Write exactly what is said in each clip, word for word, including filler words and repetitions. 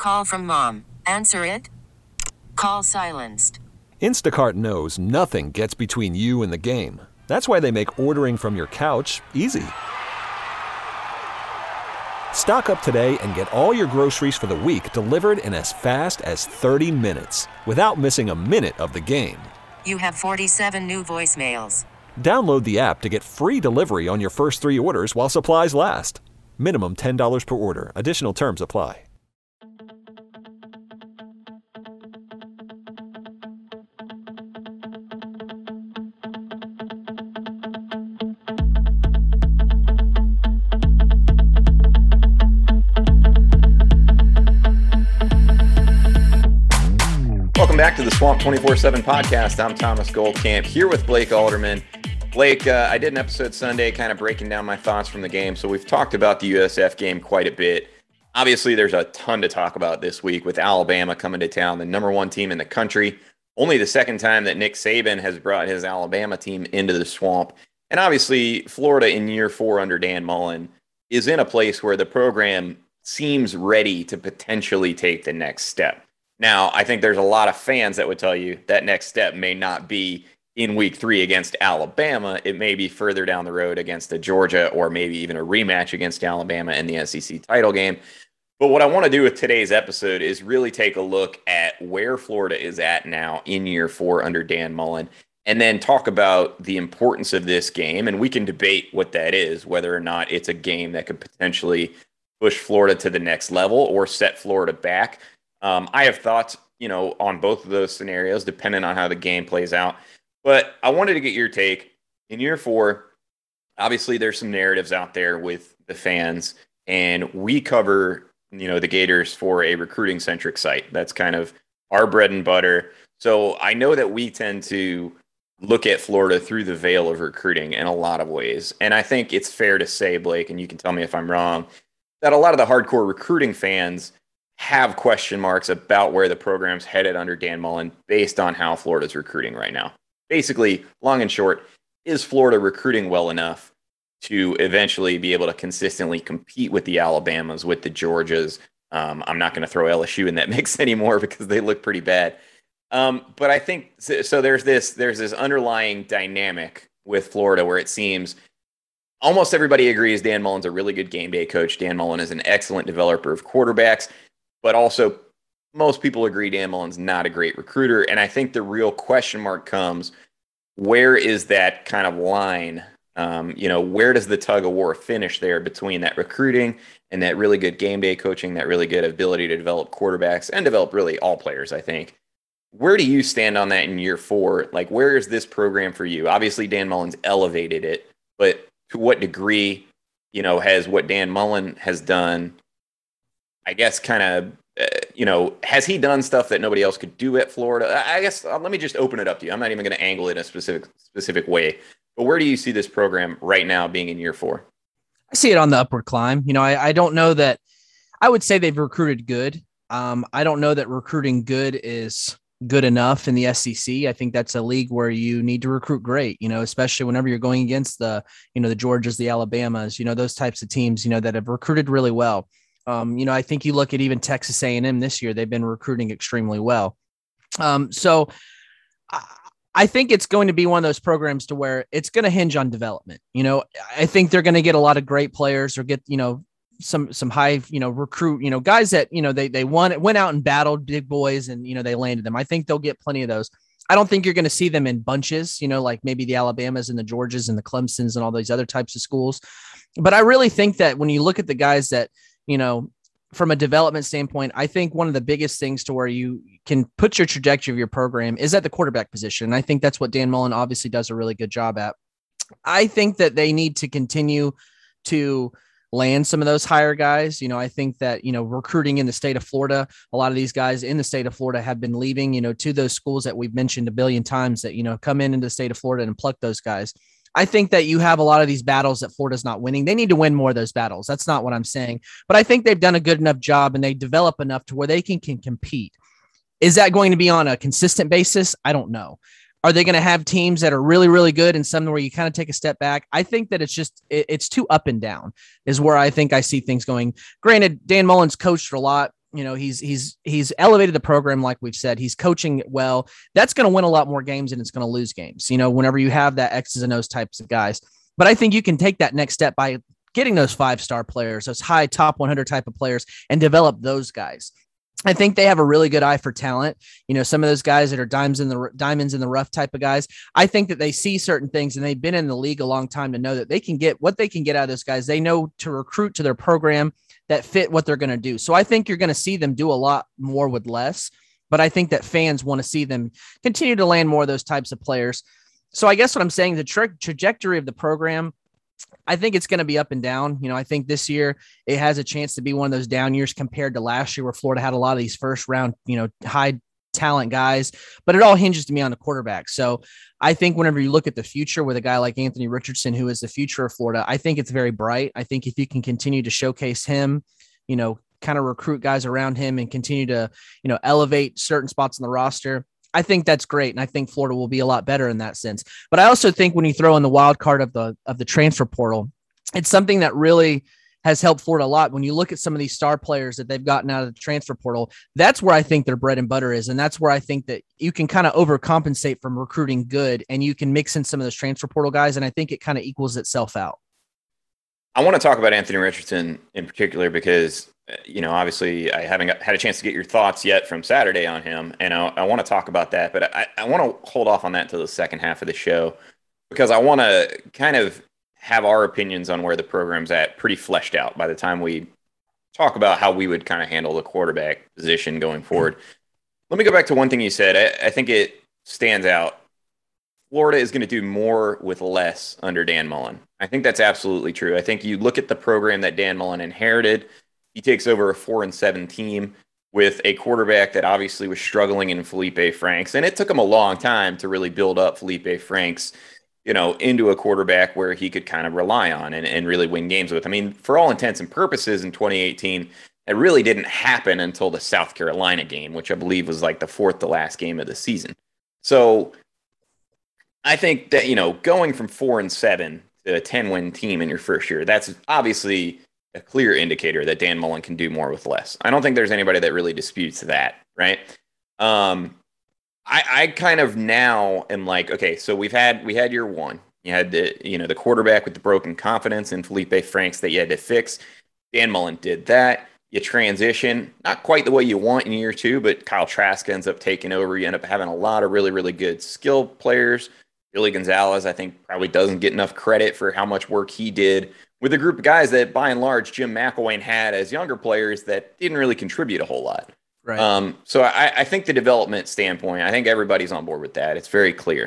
Call from mom. Answer it. Call silenced. Instacart knows nothing gets between you and the game. That's why they make ordering from your couch easy. Stock up today and get all your groceries for the week delivered in as fast as thirty minutes without missing a minute of the game. You have forty-seven new voicemails. Download the app to get free delivery on your first three orders while supplies last. Minimum ten dollars per order. Additional terms apply. Welcome back to the Swamp twenty-four seven podcast. I'm Thomas Goldkamp here with Blake Alderman. Blake, uh, I did an episode Sunday kind of breaking down my thoughts from the game. So we've talked about the U S F game quite a bit. Obviously, there's a ton to talk about this week with Alabama coming to town, the number one team in the country. Only the second time that Nick Saban has brought his Alabama team into the Swamp. And obviously, Florida in year four under Dan Mullen is in a place where the program seems ready to potentially take the next step. Now, I think there's a lot of fans that would tell you that next step may not be in week three against Alabama. It may be further down the road against a Georgia or maybe even a rematch against Alabama in the S E C title game. But what I want to do with today's episode is really take a look at where Florida is at now in year four under Dan Mullen, and then talk about the importance of this game. And we can debate what that is, whether or not it's a game that could potentially push Florida to the next level or set Florida back. Um, I have thoughts, you know, on both of those scenarios, depending on how the game plays out. But I wanted to get your take. In year four, obviously there's some narratives out there with the fans, and we cover, you know, the Gators for a recruiting-centric site. That's kind of our bread and butter. So I know that we tend to look at Florida through the veil of recruiting in a lot of ways. And I think it's fair to say, Blake, and you can tell me if I'm wrong, that a lot of the hardcore recruiting fans have question marks about where the program's headed under Dan Mullen based on how Florida's recruiting right now. Basically, long and short, is Florida recruiting well enough to eventually be able to consistently compete with the Alabamas, with the Georgias? Um, I'm not going to throw L S U in that mix anymore because they look pretty bad. Um, but I think so, so. There's this there's this underlying dynamic with Florida where it seems almost everybody agrees Dan Mullen's a really good game day coach. Dan Mullen is an excellent developer of quarterbacks, but also most people agree Dan Mullen's not a great recruiter. And I think the real question mark comes, where is that kind of line? Um, you know, where does the tug of war finish there between that recruiting and that really good game day coaching, that really good ability to develop quarterbacks and develop really all players, I think. Where do you stand on that in year four? Like, where is this program for you? Obviously, Dan Mullen's elevated it, but to what degree, you know, has what Dan Mullen has done, I guess, kind of, uh, you know, has he done stuff that nobody else could do at Florida? I guess uh, let me just open it up to you. I'm not even going to angle it in a specific specific way, but where do you see this program right now being in year four? I see it on the upward climb. You know, I, I don't know that I would say they've recruited good. Um, I don't know that recruiting good is good enough in the S E C. I think that's a league where you need to recruit great, you know, especially whenever you're going against the, you know, the Georgias, the Alabamas, you know, those types of teams, you know, that have recruited really well. Um, you know, I think you look at even Texas A and M this year, they've been recruiting extremely well. Um, so I, I think it's going to be one of those programs to where it's going to hinge on development. You know, I think they're going to get a lot of great players or get, you know, some, some high, you know, recruit, you know, guys that, you know, they, they won, went out and battled big boys and, you know, they landed them. I think they'll get plenty of those. I don't think you're going to see them in bunches, you know, like maybe the Alabamas and the Georgias and the Clemsons and all these other types of schools. But I really think that when you look at the guys that, you know, from a development standpoint, I think one of the biggest things to where you can put your trajectory of your program is at the quarterback position. And I think that's what Dan Mullen obviously does a really good job at. I think that they need to continue to land some of those higher guys. You know, I think that, you know, recruiting in the state of Florida, a lot of these guys in the state of Florida have been leaving, you know, to those schools that we've mentioned a billion times that, you know, come in into the state of Florida and pluck those guys. I think that you have a lot of these battles that Florida's not winning. They need to win more of those battles. That's not what I'm saying, but I think they've done a good enough job and they develop enough to where they can, can compete. Is that going to be on a consistent basis? I don't know. Are they going to have teams that are really, really good and some where you kind of take a step back? I think that it's just, it, it's too up and down is where I think I see things going. Granted, Dan Mullen's coached a lot. You know, he's he's he's elevated the program, like we've said. He's coaching it well. That's going to win a lot more games than it's going to lose games. You know, whenever you have that X's and O's types of guys. But I think you can take that next step by getting those five-star players, those high top one hundred type of players, and develop those guys. I think they have a really good eye for talent. You know, some of those guys that are diamonds in the diamonds in the rough type of guys, I think that they see certain things, and they've been in the league a long time to know that they can get what they can get out of those guys. They know to recruit to their program that fit what they're going to do. So I think you're going to see them do a lot more with less, but I think that fans want to see them continue to land more of those types of players. So I guess what I'm saying, the tra- trajectory of the program, I think it's going to be up and down. You know, I think this year it has a chance to be one of those down years compared to last year where Florida had a lot of these first round, you know, high talent guys, but it all hinges to me on the quarterback. So I think whenever you look at the future with a guy like Anthony Richardson, who is the future of Florida, I think it's very bright. I think if you can continue to showcase him, you know, kind of recruit guys around him and continue to, you know, elevate certain spots in the roster, I think that's great. And I think Florida will be a lot better in that sense. But I also think when you throw in the wild card of the, of the transfer portal, it's something that really has helped Florida a lot. When you look at some of these star players that they've gotten out of the transfer portal, that's where I think their bread and butter is. And that's where I think that you can kind of overcompensate from recruiting good, and you can mix in some of those transfer portal guys. And I think it kind of equals itself out. I want to talk about Anthony Richardson in particular because, you know, obviously I haven't got, had a chance to get your thoughts yet from Saturday on him. And I, I want to talk about that, but I, I want to hold off on that until the second half of the show, because I want to kind of have our opinions on where the program's at pretty fleshed out by the time we talk about how we would kind of handle the quarterback position going forward. Let me go back to one thing you said. I, I think it stands out. Florida is going to do more with less under Dan Mullen. I think that's absolutely true. I think you look at the program that Dan Mullen inherited. He takes over a four and seven team with a quarterback that obviously was struggling in Felipe Franks. And it took him a long time to really build up Felipe Franks, you know, into a quarterback where he could kind of rely on and, and really win games with. I mean, for all intents and purposes in twenty eighteen, it really didn't happen until the South Carolina game, which I believe was like the fourth to last game of the season. So I think that, you know, going from four and seven to a ten win team in your first year, that's obviously a clear indicator that Dan Mullen can do more with less. I don't think there's anybody that really disputes that, right? Um, I, I kind of now am like, okay, so we've had we had year one. You had the you know the quarterback with the broken confidence in Felipe Franks that you had to fix. Dan Mullen did that. You transition, not quite the way you want in year two, but Kyle Trask ends up taking over. You end up having a lot of really, really good skill players. Billy Gonzalez, I think, probably doesn't get enough credit for how much work he did with a group of guys that, by and large, Jim McElwain had as younger players that didn't really contribute a whole lot. Right. Um, so I, I think the development standpoint, I think everybody's on board with that. It's very clear.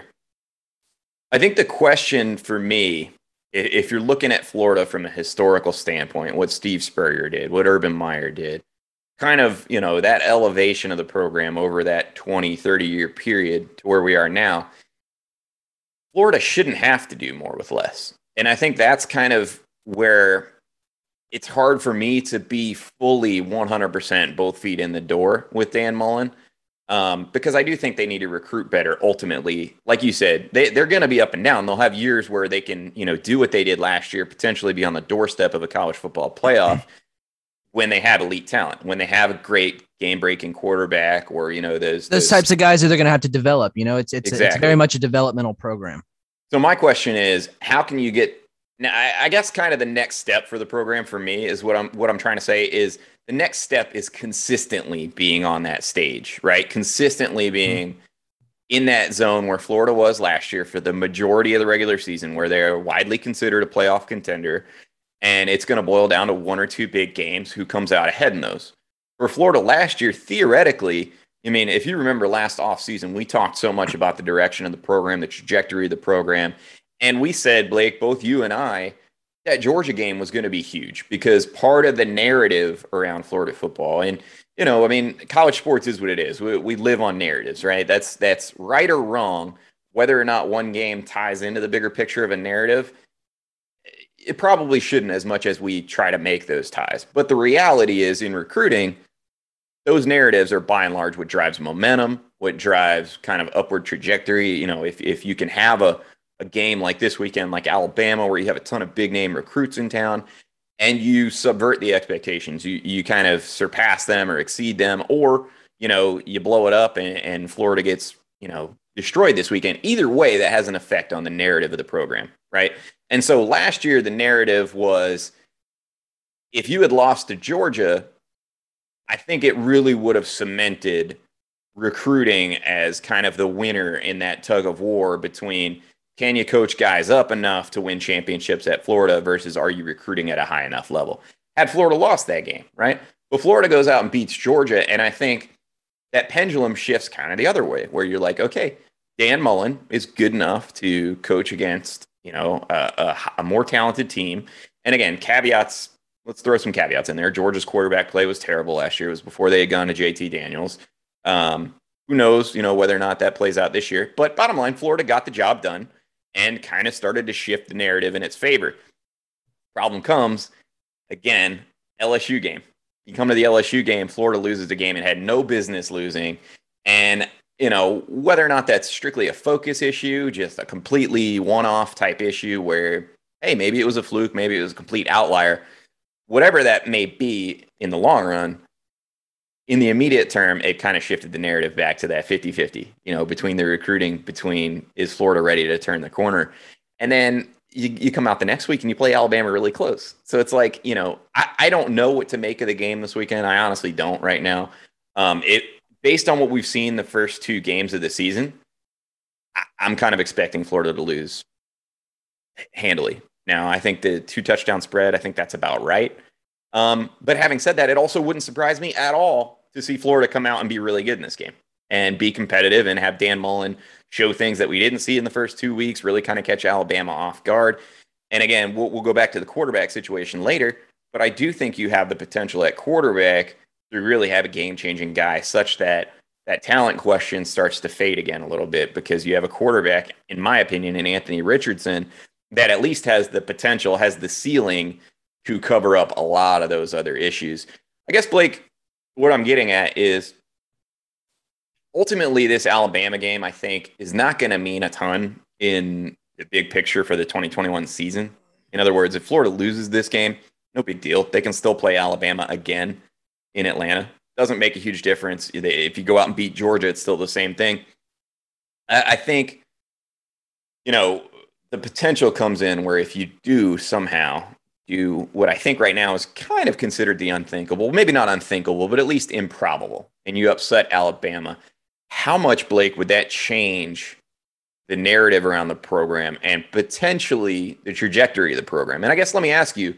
I think the question for me, if you're looking at Florida from a historical standpoint, what Steve Spurrier did, what Urban Meyer did, kind of, you know, that elevation of the program over that twenty, thirty year period to where we are now, Florida shouldn't have to do more with less. And I think that's kind of where it's hard for me to be fully one hundred percent both feet in the door with Dan Mullen. Um, because I do think they need to recruit better ultimately. Like you said, they, they're going to be up and down. They'll have years where they can, you know, do what they did last year, potentially be on the doorstep of a college football playoff when they have elite talent, when they have a great game-breaking quarterback, or, you know, those, those, those types of guys that they're going to have to develop. You know, it's it's, exactly. it's very much a developmental program. So my question is, how can you get now? I, I guess kind of the next step for the program for me is what I'm what I'm trying to say is the next step is consistently being on that stage, right? Consistently being mm-hmm. in that zone where Florida was last year for the majority of the regular season, where they're widely considered a playoff contender. And it's going to boil down to one or two big games, who comes out ahead in those. For Florida last year, theoretically, I mean, if you remember last offseason, we talked so much about the direction of the program, the trajectory of the program. And we said, Blake, both you and I, that Georgia game was going to be huge because part of the narrative around Florida football, and, you know, I mean, college sports is what it is. We, we live on narratives, right? That's, that's right or wrong, whether or not one game ties into the bigger picture of a narrative. It probably shouldn't, as much as we try to make those ties. But the reality is, in recruiting, those narratives are by and large what drives momentum, what drives kind of upward trajectory. You know, if, if you can have a, a game like this weekend, like Alabama, where you have a ton of big name recruits in town, and you subvert the expectations. You you kind of surpass them or exceed them, or you know you blow it up and, and Florida gets you know destroyed this weekend. Either way, that has an effect on the narrative of the program, right? And so last year the narrative was, if you had lost to Georgia, I think it really would have cemented recruiting as kind of the winner in that tug of war between, can you coach guys up enough to win championships at Florida versus are you recruiting at a high enough level? Had Florida lost that game, right? But Florida goes out and beats Georgia, and I think that pendulum shifts kind of the other way, where you're like, okay, Dan Mullen is good enough to coach against, you know, a, a, a more talented team. And again, caveats, let's throw some caveats in there. Georgia's quarterback play was terrible last year. It was before they had gone to J T Daniels. Um, who knows, you know, whether or not that plays out this year. But bottom line, Florida got the job done and kind of started to shift the narrative in its favor. Problem comes, again, L S U game. You come to the L S U game, Florida loses the game and had no business losing. And, you know, whether or not that's strictly a focus issue, just a completely one-off type issue where, hey, maybe it was a fluke, maybe it was a complete outlier. Whatever that may be in the long run, in the immediate term, it kind of shifted the narrative back to that fifty-fifty, you know, between the recruiting, between is Florida ready to turn the corner? And then you, you come out the next week and you play Alabama really close. So it's like, you know, I, I don't know what to make of the game this weekend. I honestly don't right now. Um, it based on what we've seen the first two games of the season, I, I'm kind of expecting Florida to lose handily. Now, I think the two touchdown spread, I think that's about right. Um, but having said that, it also wouldn't surprise me at all to see Florida come out and be really good in this game and be competitive and have Dan Mullen show things that we didn't see in the first two weeks, really kind of catch Alabama off guard. And again, we'll, we'll go back to the quarterback situation later, but I do think you have the potential at quarterback to really have a game-changing guy such that that talent question starts to fade again a little bit, because you have a quarterback, in my opinion, in Anthony Richardson, that at least has the potential, has the ceiling to cover up a lot of those other issues. I guess, Blake, what I'm getting at is ultimately this Alabama game, I think, is not going to mean a ton in the big picture for the twenty twenty-one season. In other words, if Florida loses this game, no big deal. They can still play Alabama again in Atlanta. Doesn't make a huge difference. If you go out and beat Georgia, it's still the same thing. I think, you know, the potential comes in where if you do somehow do what I think right now is kind of considered the unthinkable, maybe not unthinkable, but at least improbable, and you upset Alabama, how much, Blake, would that change the narrative around the program and potentially the trajectory of the program? And I guess let me ask you,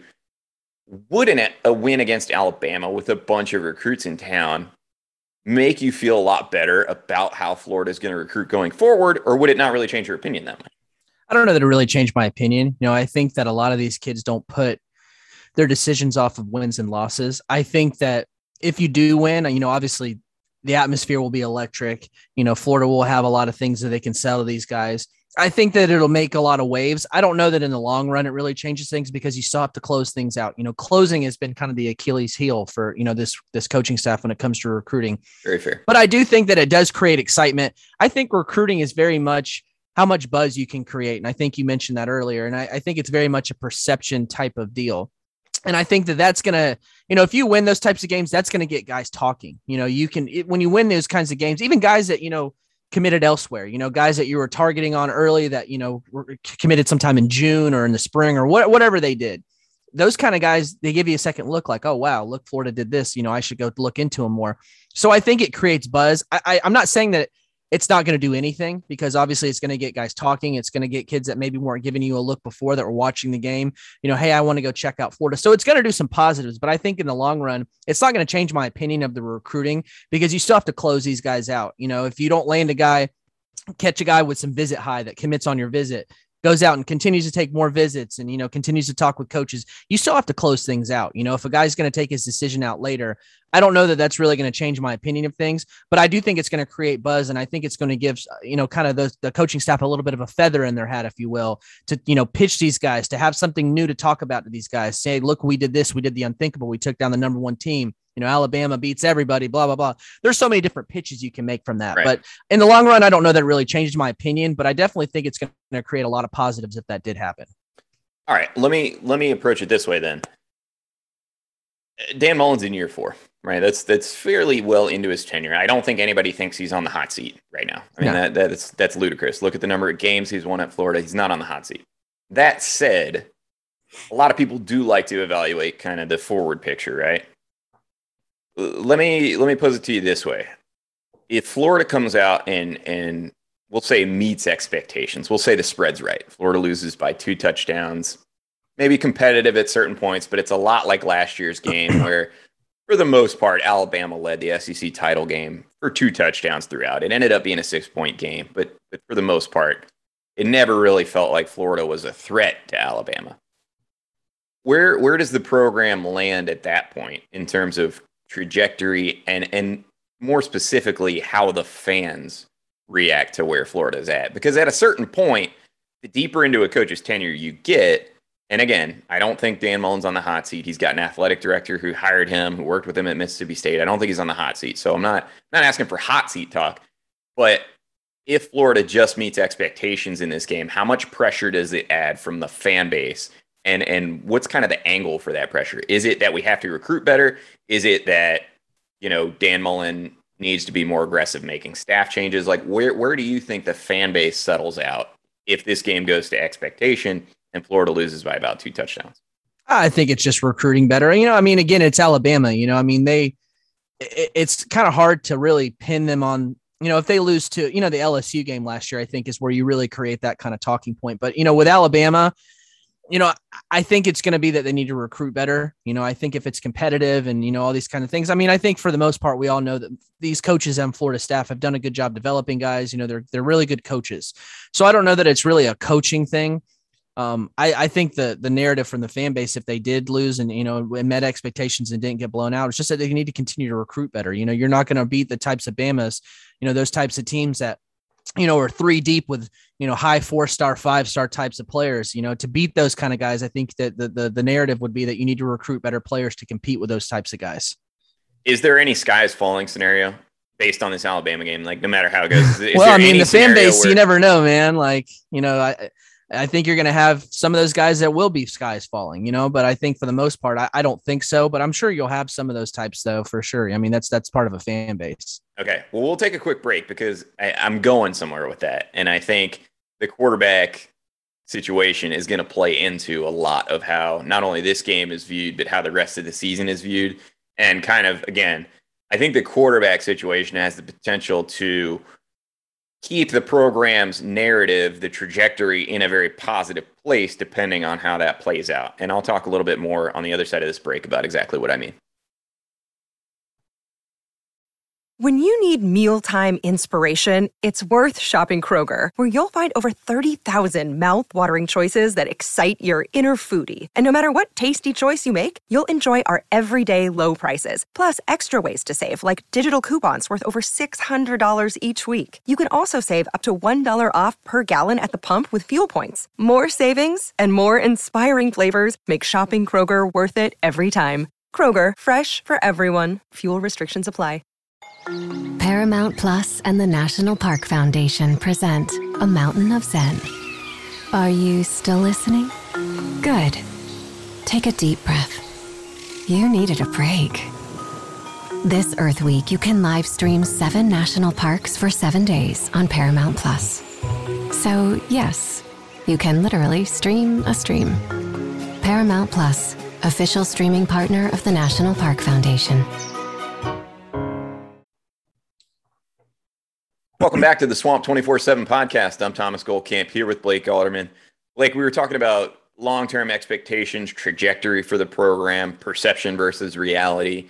wouldn't a win against Alabama with a bunch of recruits in town make you feel a lot better about how Florida is going to recruit going forward, or would it not really change your opinion that much? I don't know that it really changed my opinion. You know, I think that a lot of these kids don't put their decisions off of wins and losses. I think that if you do win, you know, obviously the atmosphere will be electric. You know, Florida will have a lot of things that they can sell to these guys. I think that it'll make a lot of waves. I don't know that in the long run it really changes things, because you still have to close things out. You know, closing has been kind of the Achilles heel for, you know, this this coaching staff when it comes to recruiting. Very fair. But I do think that it does create excitement. I think recruiting is very much how much buzz you can create. And I think you mentioned that earlier. And I, I think it's very much a perception type of deal. And I think that that's going to, you know, if you win those types of games, that's going to get guys talking. You know, you can, it, when you win those kinds of games, even guys that, you know, committed elsewhere, you know, guys that you were targeting on early that, you know, were committed sometime in June or in the spring or what, whatever they did, those kind of guys, they give you a second look like, oh, wow, look, Florida did this, you know, I should go look into them more. So I think it creates buzz. I, I I'm not saying that it's not going to do anything, because obviously it's going to get guys talking. It's going to get kids that maybe weren't giving you a look before that were watching the game, you know, hey, I want to go check out Florida. So it's going to do some positives, but I think in the long run, it's not going to change my opinion of the recruiting, because you still have to close these guys out. You know, if you don't land a guy, catch a guy with some visit high that commits on your visit, goes out and continues to take more visits and, you know, continues to talk with coaches, you still have to close things out. You know, if a guy's going to take his decision out later, I don't know that that's really going to change my opinion of things, but I do think it's going to create buzz. And I think it's going to give, you know, kind of the, the coaching staff a little bit of a feather in their hat, if you will, to, you know, pitch these guys, to have something new to talk about to these guys. Say, look, we did this, we did the unthinkable. We took down the number one team. You know, Alabama beats everybody, blah, blah, blah. There's so many different pitches you can make from that. Right. But in the long run, I don't know that it really changed my opinion, but I definitely think it's going to create a lot of positives if that did happen. All right, let me let me approach it this way then. Dan Mullen's in year four, right? That's that's fairly well into his tenure. I don't think anybody thinks he's on the hot seat right now. I mean, no. that that's that's ludicrous. Look at the number of games he's won at Florida. He's not on the hot seat. That said, a lot of people do like to evaluate kind of the forward picture, right? Let me let me pose it to you this way. If Florida comes out and and we'll say meets expectations, we'll say the spread's right. Florida loses by two touchdowns. Maybe competitive at certain points, but it's a lot like last year's game where, for the most part, Alabama led the S E C title game for two touchdowns throughout. It ended up being a six-point game, but, but for the most part, it never really felt like Florida was a threat to Alabama. Where where does the program land at that point in terms of trajectory and, and more specifically, how the fans react to where Florida's at? Because at a certain point, the deeper into a coach's tenure you get, and again, I don't think Dan Mullen's on the hot seat. He's got an athletic director who hired him, who worked with him at Mississippi State. I don't think he's on the hot seat. So I'm not, not asking for hot seat talk. But if Florida just meets expectations in this game, how much pressure does it add from the fan base? And, and what's kind of the angle for that pressure? Is it that we have to recruit better? Is it that, you know, Dan Mullen needs to be more aggressive making staff changes? Like, where, where do you think the fan base settles out if this game goes to expectation and Florida loses by about two touchdowns? I think it's just recruiting better. You know, I mean, again, it's Alabama, you know, I mean, they, it, it's kind of hard to really pin them on, you know, if they lose to, you know, the L S U game last year, I think is where you really create that kind of talking point. But, you know, with Alabama, you know, I think it's going to be that they need to recruit better. You know, I think if it's competitive and, you know, all these kind of things, I mean, I think for the most part, we all know that these coaches and Florida staff have done a good job developing guys. You know, they're, they're really good coaches. So I don't know that it's really a coaching thing. Um, I, I think the the narrative from the fan base, if they did lose and, you know, met expectations and didn't get blown out, it's just that they need to continue to recruit better. You know, you're not going to beat the types of Bamas, you know, those types of teams that, you know, are three deep with, you know, high four-star, five-star types of players. You know, to beat those kind of guys, I think that the, the, the narrative would be that you need to recruit better players to compete with those types of guys. Is there any skies falling scenario based on this Alabama game? Like, no matter how it goes. Is well, I mean, the fan base, where- you never know, man. Like, you know, I, I think you're going to have some of those guys that will be skies falling, you know, but I think for the most part, I, I don't think so, but I'm sure you'll have some of those types though, for sure. I mean, that's, that's part of a fan base. Okay. Well, we'll take a quick break because I, I'm going somewhere with that. And I think the quarterback situation is going to play into a lot of how not only this game is viewed, but how the rest of the season is viewed. And kind of, again, I think the quarterback situation has the potential to keep the program's narrative, the trajectory in a very positive place, depending on how that plays out. And I'll talk a little bit more on the other side of this break about exactly what I mean. When you need mealtime inspiration, it's worth shopping Kroger, where you'll find over thirty thousand mouth-watering choices that excite your inner foodie. And no matter what tasty choice you make, you'll enjoy our everyday low prices, plus extra ways to save, like digital coupons worth over six hundred dollars each week. You can also save up to one dollar off per gallon at the pump with fuel points. More savings and more inspiring flavors make shopping Kroger worth it every time. Kroger, fresh for everyone. Fuel restrictions apply. Paramount Plus and the National Park Foundation present A Mountain of Zen. Are you still listening? Good. Take a deep breath. You needed a break. This Earth Week, you can live stream seven national parks for seven days on Paramount Plus. So, yes, you can literally stream a stream. Paramount Plus, official streaming partner of the National Park Foundation. Welcome back to the Swamp twenty-four seven podcast. I'm Thomas Goldkamp here with Blake Alderman. Blake, we were talking about long-term expectations, trajectory for the program, perception versus reality.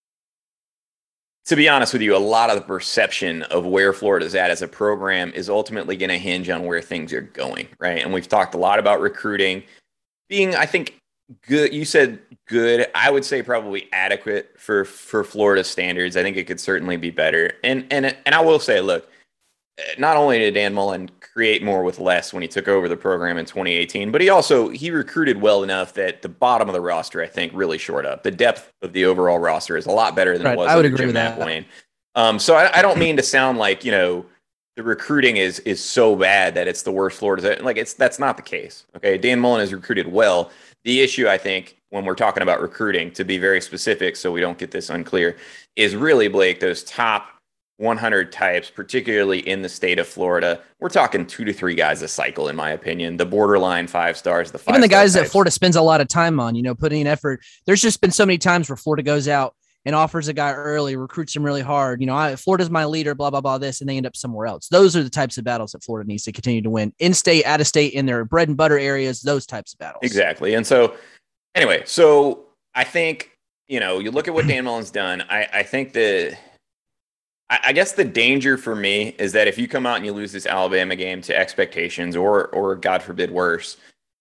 To be honest with you, a lot of the perception of where Florida's at as a program is ultimately going to hinge on where things are going, right? And we've talked a lot about recruiting being, I think, good. You said good. I would say probably adequate for, for Florida standards. I think it could certainly be better. And, and, and I will say, look, not only did Dan Mullen create more with less when he took over the program in twenty eighteen, but he also, he recruited well enough that the bottom of the roster, I think, really shored up. The depth of the overall roster is a lot better than right. it was I would under agree Jim with that. McElwain. Um, so I, I don't mean to sound like, you know, the recruiting is is so bad that it's the worst Florida's. Like, it's that's not the case. Okay, Dan Mullen has recruited well. The issue, I think, when we're talking about recruiting, to be very specific so we don't get this unclear, is really, Blake, those top one hundred types, particularly in the state of Florida. We're talking two to three guys a cycle, in my opinion. The borderline five stars, the five even the guys types. that Florida spends a lot of time on, you know, putting in effort. There's just been so many times where Florida goes out and offers a guy early, recruits him really hard. You know, I, Florida's my leader, blah, blah, blah, this, and they end up somewhere else. Those are the types of battles that Florida needs to continue to win. In-state, out-of-state, in their bread and butter areas, those types of battles. Exactly. And so, anyway, so I think, you know, you look at what Dan Mullen's done. I, I think the, I, I guess the danger for me is that if you come out and you lose this Alabama game to expectations, or, or God forbid, worse,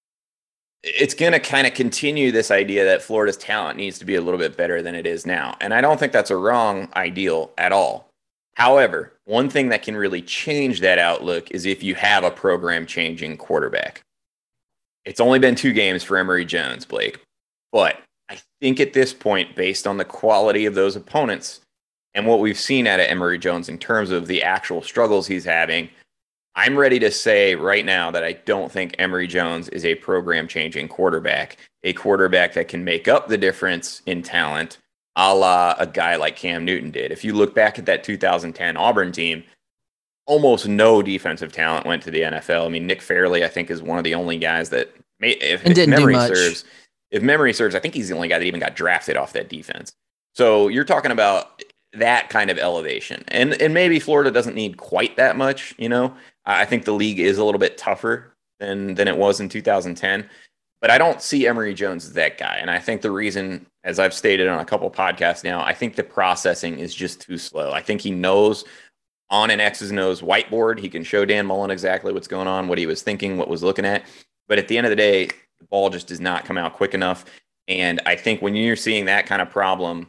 it's going to kind of continue this idea that Florida's talent needs to be a little bit better than it is now. And I don't think that's a wrong ideal at all. However, one thing that can really change that outlook is if you have a program changing quarterback. It's only been two games for Emory Jones, Blake, but I think at this point, based on the quality of those opponents and what we've seen out of Emory Jones in terms of the actual struggles he's having, I'm ready to say right now that I don't think Emory Jones is a program-changing quarterback, a quarterback that can make up the difference in talent, a la a guy like Cam Newton did. If you look back at that two thousand ten Auburn team, almost no defensive talent went to the N F L. I mean, Nick Fairley, I think, is one of the only guys that, may, if, and didn't if memory do much. serves, if memory serves, I think he's the only guy that even got drafted off that defense. So you're talking about that kind of elevation. And and maybe Florida doesn't need quite that much, you know. I think the league is a little bit tougher than than it was in two thousand ten, but I don't see Emory Jones as that guy. And I think the reason, as I've stated on a couple podcasts now, I think the processing is just too slow. I think he knows on an X's and O's whiteboard, he can show Dan Mullen exactly what's going on, what he was thinking, what was looking at. But at the end of the day, the ball just does not come out quick enough. And I think when you're seeing that kind of problem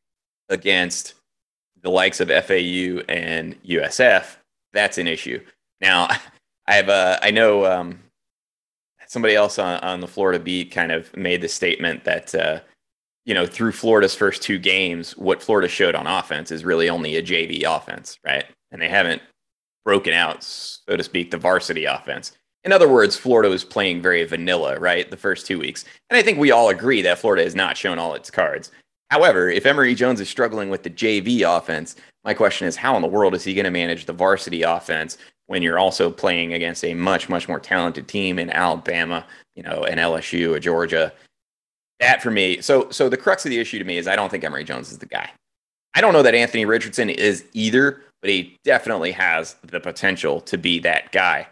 against the likes of F A U and U S F, that's an issue. Now, I have uh, I know um, somebody else on, on the Florida beat kind of made the statement that, uh, you know, through Florida's first two games, what Florida showed on offense is really only a J V offense, right? And they haven't broken out, so to speak, the varsity offense. In other words, Florida was playing very vanilla, right, the first two weeks. And I think we all agree that Florida has not shown all its cards. However, if Emory Jones is struggling with the J V offense, my question is, how in the world is he going to manage the varsity offense when you're also playing against a much, much more talented team in Alabama, you know, an L S U, a Georgia? That for me. So, so the crux of the issue to me is I don't think Emory Jones is the guy. I don't know that Anthony Richardson is either, but he definitely has the potential to be that guy.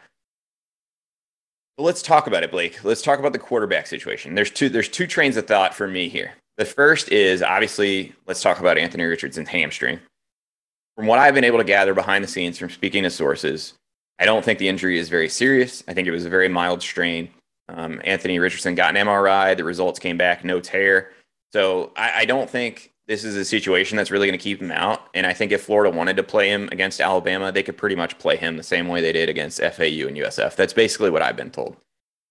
But let's talk about it, Blake. Let's talk about the quarterback situation. There's two, there's two trains of thought for me here. The first is, obviously, let's talk about Anthony Richardson's hamstring. From what I've been able to gather behind the scenes from speaking to sources, I don't think the injury is very serious. I think it was a very mild strain. Um, Anthony Richardson got an M R I. The results came back, no tear. So I, I don't think this is a situation that's really going to keep him out. And I think if Florida wanted to play him against Alabama, they could pretty much play him the same way they did against F A U and U S F. That's basically what I've been told.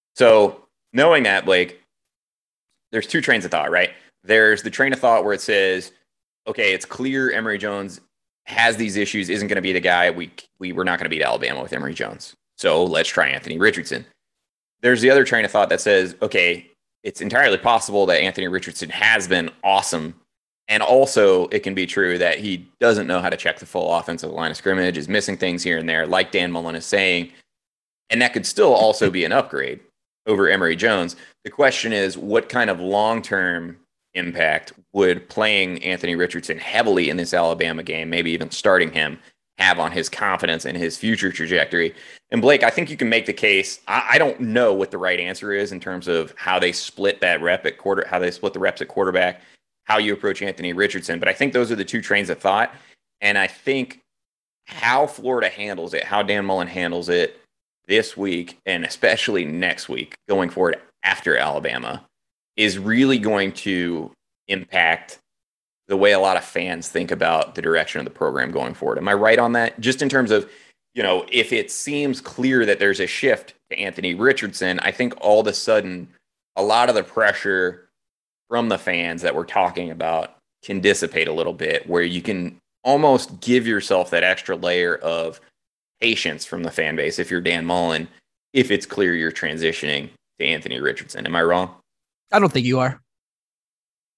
So knowing that, Blake, there's two trains of thought, right? There's the train of thought where it says, okay, it's clear Emory Jones has these issues, isn't going to be the guy. We, we we're not going to beat Alabama with Emory Jones. So let's try Anthony Richardson. There's the other train of thought that says, okay, it's entirely possible that Anthony Richardson has been awesome. And also it can be true that he doesn't know how to check the full offensive line of scrimmage, is missing things here and there, like Dan Mullen is saying. And that could still also be an upgrade over Emory Jones. The question is, what kind of long-term impact would playing Anthony Richardson heavily in this Alabama game, maybe even starting him, have on his confidence and his future trajectory? And Blake, I think you can make the case. I, I don't know what the right answer is in terms of how they split that rep at quarter, how they split the reps at quarterback, how you approach Anthony Richardson. But I think those are the two trains of thought. And I think how Florida handles it, how Dan Mullen handles it this week, and especially next week going forward after Alabama, is really going to impact the way a lot of fans think about the direction of the program going forward. Am I right on that? Just in terms of, you know, if it seems clear that there's a shift to Anthony Richardson, I think all of a sudden a lot of the pressure from the fans that we're talking about can dissipate a little bit, where you can almost give yourself that extra layer of patience from the fan base if you're Dan Mullen, if it's clear you're transitioning to Anthony Richardson. Am I wrong? I don't think you are.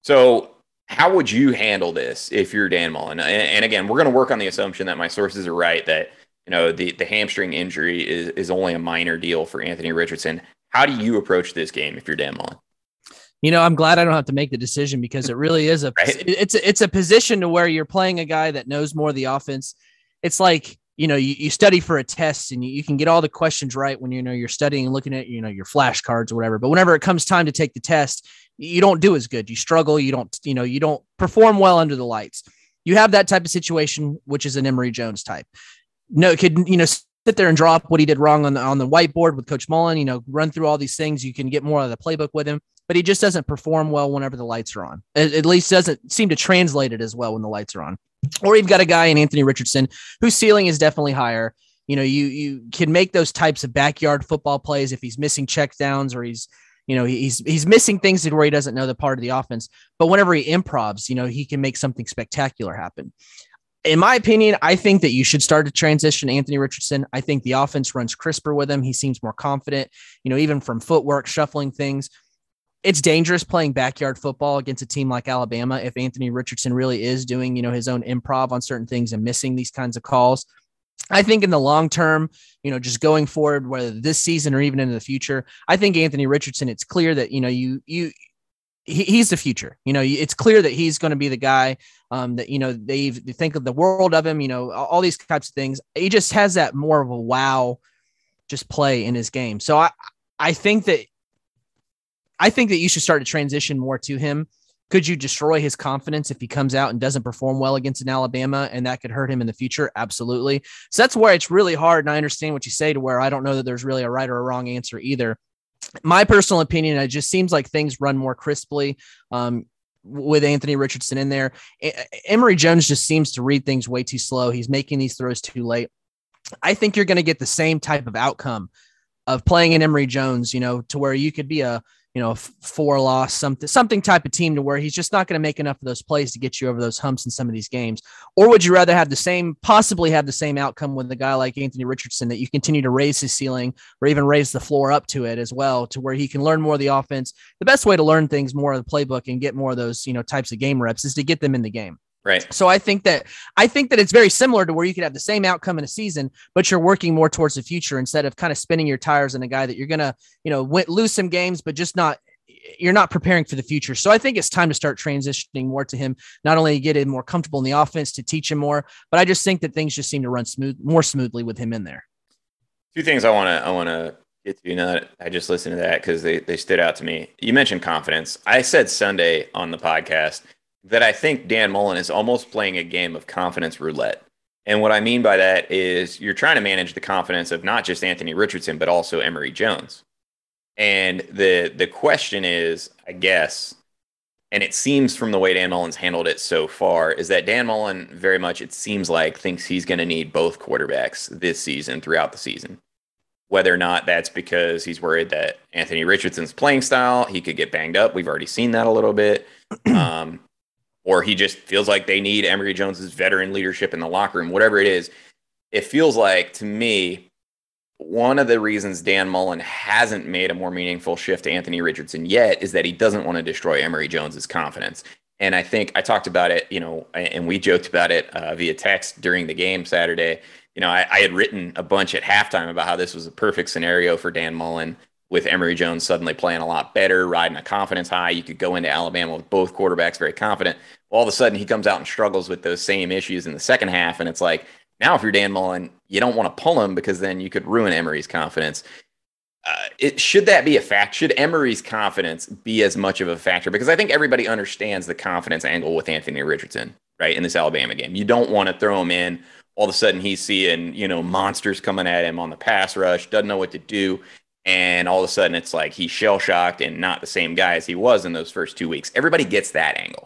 So how would you handle this if you're Dan Mullen? And, and again, we're going to work on the assumption that my sources are right, that you know the, the hamstring injury is, is only a minor deal for Anthony Richardson. How do you approach this game if you're Dan Mullen? You know, I'm glad I don't have to make the decision because it really is a right? it's a, it's a position to where you're playing a guy that knows more of the offense. It's like, you know, you, you study for a test and you, you can get all the questions right when, you know, you're studying and looking at, you know, your flashcards or whatever. But whenever it comes time to take the test, you don't do as good. You struggle. You don't, you know, you don't perform well under the lights. You have that type of situation, which is an Emory Jones type. No, could, you know, sit there and draw up what he did wrong on the, on the whiteboard with Coach Mullen, you know, run through all these things. You can get more of the playbook with him, but he just doesn't perform well whenever the lights are on. At, at least doesn't seem to translate it as well when the lights are on. Or you've got a guy in Anthony Richardson whose ceiling is definitely higher. You know, you, you can make those types of backyard football plays if he's missing check downs or he's, you know, he's, he's missing things to where he doesn't know the part of the offense, but whenever he improvs, you know, he can make something spectacular happen. In my opinion, I think that you should start to transition Anthony Richardson. I think the offense runs crisper with him. He seems more confident, you know, even from footwork, shuffling things. It's dangerous playing backyard football against a team like Alabama if Anthony Richardson really is doing, you know, his own improv on certain things and missing these kinds of calls. I think in the long term, you know, just going forward, whether this season or even into the future, I think Anthony Richardson, it's clear that, you know, you, you, he, he's the future. You know, it's clear that he's going to be the guy um, that, you know, they, they think of the world of him, you know, all these types of things. He just has that more of a wow, just play in his game. So I, I think that, I think that you should start to transition more to him. Could you destroy his confidence if he comes out and doesn't perform well against an Alabama, and that could hurt him in the future? Absolutely. So that's where it's really hard. And I understand what you say, to where I don't know that there's really a right or a wrong answer either. My personal opinion, it just seems like things run more crisply um, with Anthony Richardson in there. Emory Jones just seems to read things way too slow. He's making these throws too late. I think you're going to get the same type of outcome of playing in Emory Jones, you know, to where you could be a, you know, four loss, something, something type of team to where he's just not going to make enough of those plays to get you over those humps in some of these games. Or would you rather have the same, possibly have the same outcome with a guy like Anthony Richardson, that you continue to raise his ceiling or even raise the floor up to it as well, to where he can learn more of the offense? The best way to learn things more of the playbook and get more of those, you know, types of game reps is to get them in the game. Right. So I think that I think that it's very similar to where you could have the same outcome in a season, but you're working more towards the future instead of kind of spinning your tires on a guy that you're going to, you know, win, lose some games, but just not, you're not preparing for the future. So I think it's time to start transitioning more to him, not only get him more comfortable in the offense to teach him more, but I just think that things just seem to run smooth, more smoothly with him in there. Two things I want to, I want to get to, you know, I just listened to that because they, they stood out to me. You mentioned confidence. I said Sunday on the podcast that I think Dan Mullen is almost playing a game of confidence roulette. And what I mean by that is you're trying to manage the confidence of not just Anthony Richardson, but also Emory Jones. And the the question is, I guess, and it seems from the way Dan Mullen's handled it so far, is that Dan Mullen very much, it seems like, thinks he's going to need both quarterbacks this season throughout the season. Whether or not that's because he's worried that Anthony Richardson's playing style, he could get banged up. We've already seen that a little bit. Um, or he just feels like they need Emory Jones's veteran leadership in the locker room, whatever it is. It feels like, to me, one of the reasons Dan Mullen hasn't made a more meaningful shift to Anthony Richardson yet is that he doesn't want to destroy Emory Jones's confidence. And I think I talked about it, you know, and we joked about it uh, via text during the game Saturday. You know, I, I had written a bunch at halftime about how this was a perfect scenario for Dan Mullen, with Emory Jones suddenly playing a lot better, riding a confidence high. You could go into Alabama with both quarterbacks very confident. All of a sudden, he comes out and struggles with those same issues in the second half, and it's like, now if you're Dan Mullen, you don't want to pull him because then you could ruin Emory's confidence. Uh, it, should that be a fact? Should Emory's confidence be as much of a factor? Because I think everybody understands the confidence angle with Anthony Richardson, right, in this Alabama game. You don't want to throw him in. All of a sudden, he's seeing, you know, monsters coming at him on the pass rush, doesn't know what to do. And all of a sudden, it's like he's shell-shocked and not the same guy as he was in those first two weeks. Everybody gets that angle.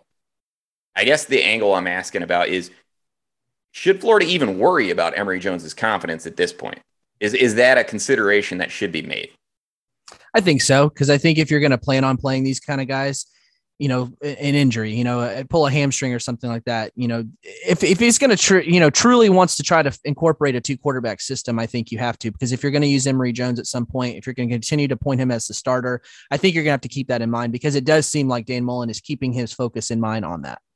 I guess the angle I'm asking about is, should Florida even worry about Emory Jones's confidence at this point? Is is that a consideration that should be made? I think so, because I think if you're going to plan on playing these kind of guys, you know, an injury, you know, pull a hamstring or something like that. You know, if, if he's going to, tr- you know, truly wants to try to incorporate a two quarterback system, I think you have to, because if you're going to use Emory Jones at some point, if you're going to continue to point him as the starter, I think you're going to have to keep that in mind, because it does seem like Dan Mullen is keeping his focus in mind on that.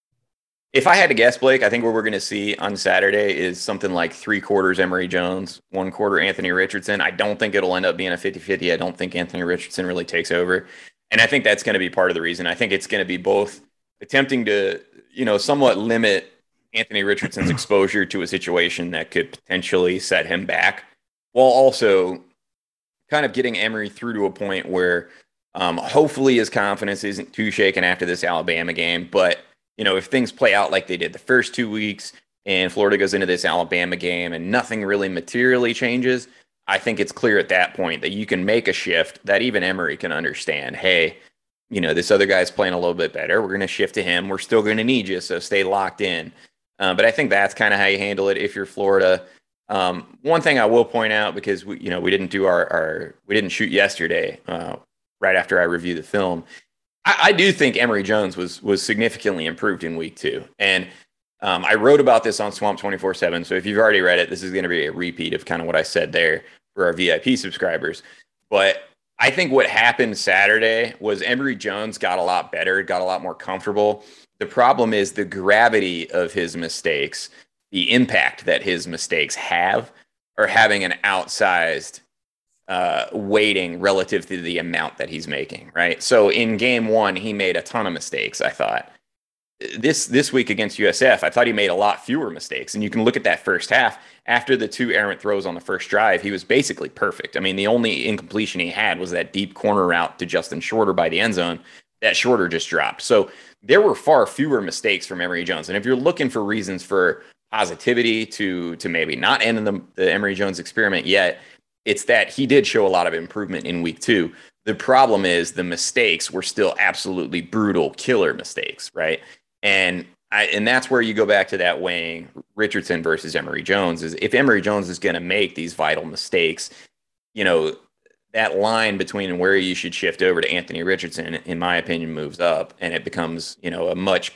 If I had to guess, Blake, I think what we're going to see on Saturday is something like three quarters Emory Jones, one quarter Anthony Richardson. I don't think it'll end up being a fifty-fifty. I don't think Anthony Richardson really takes over. And I think that's going to be part of the reason. I think it's going to be both attempting to, you know, somewhat limit Anthony Richardson's exposure to a situation that could potentially set him back, while also kind of getting Emory through to a point where um, hopefully his confidence isn't too shaken after this Alabama game. But, you know, if things play out like they did the first two weeks and Florida goes into this Alabama game and nothing really materially changes, I think it's clear at that point that you can make a shift that even Emory can understand. Hey, you know, this other guy's playing a little bit better. We're going to shift to him. We're still going to need you, so stay locked in. Uh, but I think that's kind of how you handle it if you're Florida. Um, one thing I will point out, because we, you know, we didn't do our, our we didn't shoot yesterday, uh, right after I reviewed the film. I, I do think Emory Jones was was significantly improved in week two, and Um, I wrote about this on Swamp twenty-four seven, so if you've already read it, this is going to be a repeat of kind of what I said there for our V I P subscribers. But I think what happened Saturday was Emory Jones got a lot better, got a lot more comfortable. The problem is the gravity of his mistakes, the impact that his mistakes have, are having an outsized uh, weighting relative to the amount that he's making, right? So in game one, he made a ton of mistakes, I thought. This this week against U S F, I thought he made a lot fewer mistakes. And you can look at that first half. After the two errant throws on the first drive, he was basically perfect. I mean, the only incompletion he had was that deep corner route to Justin Shorter by the end zone. That Shorter just dropped. So there were far fewer mistakes from Emory Jones. And if you're looking for reasons for positivity to, to maybe not end the, the Emory Jones experiment yet, it's that he did show a lot of improvement in week two. The problem is the mistakes were still absolutely brutal, killer mistakes, right? And I, and that's where you go back to that weighing Richardson versus Emory Jones. Is if Emory Jones is going to make these vital mistakes, you know, that line between where you should shift over to Anthony Richardson, in my opinion, moves up, and it becomes, you know, a much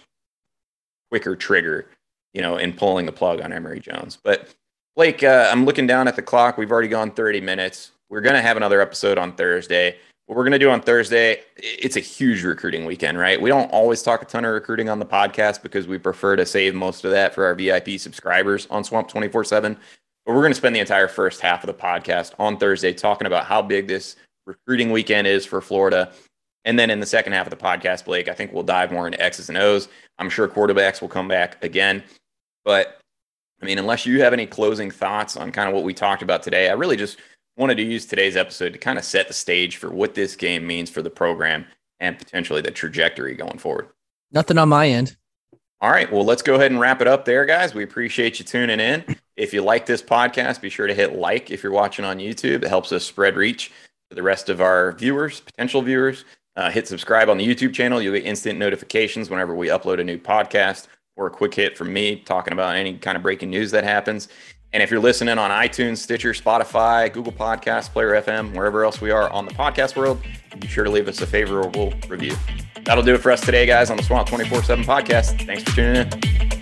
quicker trigger, you know, in pulling the plug on Emory Jones. But Blake, uh, I'm looking down at the clock. We've already gone thirty minutes. We're going to have another episode on Thursday. What we're going to do on Thursday, it's a huge recruiting weekend, right? We don't always talk a ton of recruiting on the podcast because we prefer to save most of that for our V I P subscribers on Swamp twenty-four seven. But we're going to spend the entire first half of the podcast on Thursday talking about how big this recruiting weekend is for Florida. And then in the second half of the podcast, Blake, I think we'll dive more into X's and O's. I'm sure quarterbacks will come back again. But, I mean, unless you have any closing thoughts on kind of what we talked about today, I really just wanted to use today's episode to kind of set the stage for what this game means for the program and potentially the trajectory going forward. Nothing on my end. All right, well, let's go ahead and wrap it up there, guys. We appreciate you tuning in. If you like this podcast, be sure to hit like if you're watching on YouTube. It helps us spread reach to the rest of our viewers, potential viewers. Uh, hit subscribe on the YouTube channel. You'll get instant notifications whenever we upload a new podcast, or a quick hit from me talking about any kind of breaking news that happens. And if you're listening on iTunes, Stitcher, Spotify, Google Podcasts, Player F M, wherever else we are on the podcast world, be sure to leave us a favorable review. That'll do it for us today, guys, on the Swamp twenty-four seven podcast. Thanks for tuning in.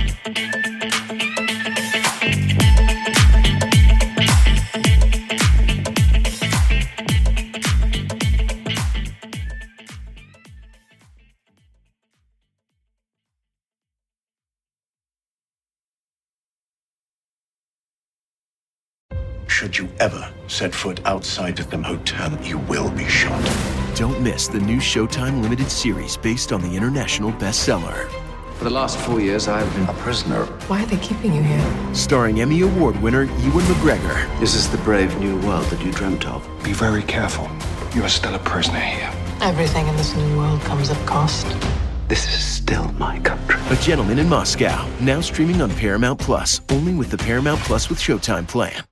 Should you ever set foot outside of the hotel, you will be shot. Don't miss the new Showtime limited series based on the international bestseller. For the last four years, I've been a prisoner. Why are they keeping you here? Starring Emmy Award winner Ewan McGregor. This is the brave new world that you dreamt of. Be very careful. You are still a prisoner here. Everything in this new world comes at cost. This is still my country. A Gentleman in Moscow, now streaming on Paramount Plus, only with the Paramount Plus with Showtime plan.